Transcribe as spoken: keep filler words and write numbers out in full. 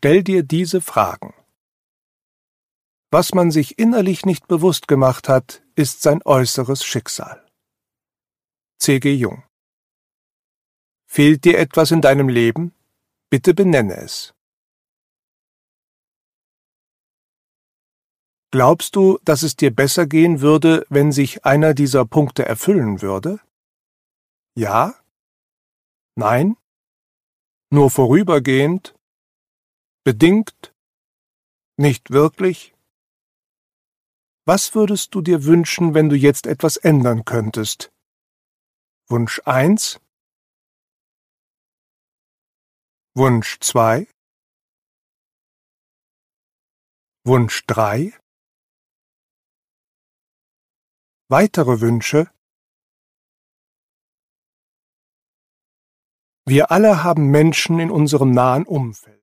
Stell dir diese Fragen. Was man sich innerlich nicht bewusst gemacht hat, ist sein äußeres Schicksal. C G Jung. Fehlt dir etwas in deinem Leben? Bitte benenne es. Glaubst du, dass es dir besser gehen würde, wenn sich einer dieser Punkte erfüllen würde? Ja? Nein? Nur vorübergehend? Bedingt? Nicht wirklich? Was würdest du dir wünschen, wenn du jetzt etwas ändern könntest? Wunsch eins? Wunsch zwei? Wunsch drei? Weitere Wünsche? Wir alle haben Menschen in unserem nahen Umfeld.